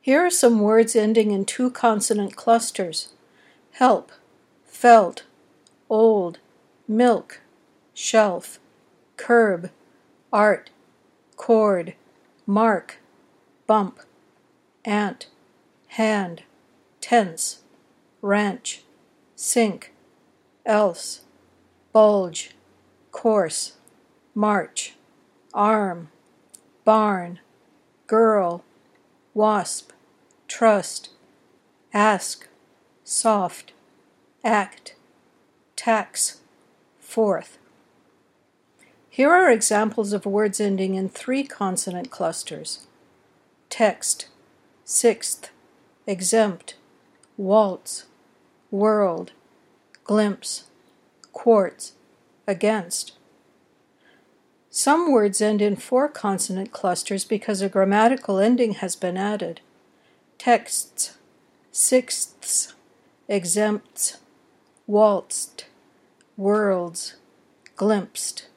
Here are some words ending in two consonant clusters: help, felt, old, milk, shelf, curb, art, cord, mark, bump, ant, hand, tense, ranch, sink, else, bulge, course, march, arm, barn, girl, wasp, trust, ask, soft, act, tax, fourth. Here are examples of words ending in three consonant clusters: text, sixth, exempt, waltz, world, glimpse, quartz, against. Some words end in four consonant clusters because a grammatical ending has been added: texts, sixths, exempts, waltzed, worlds, glimpsed.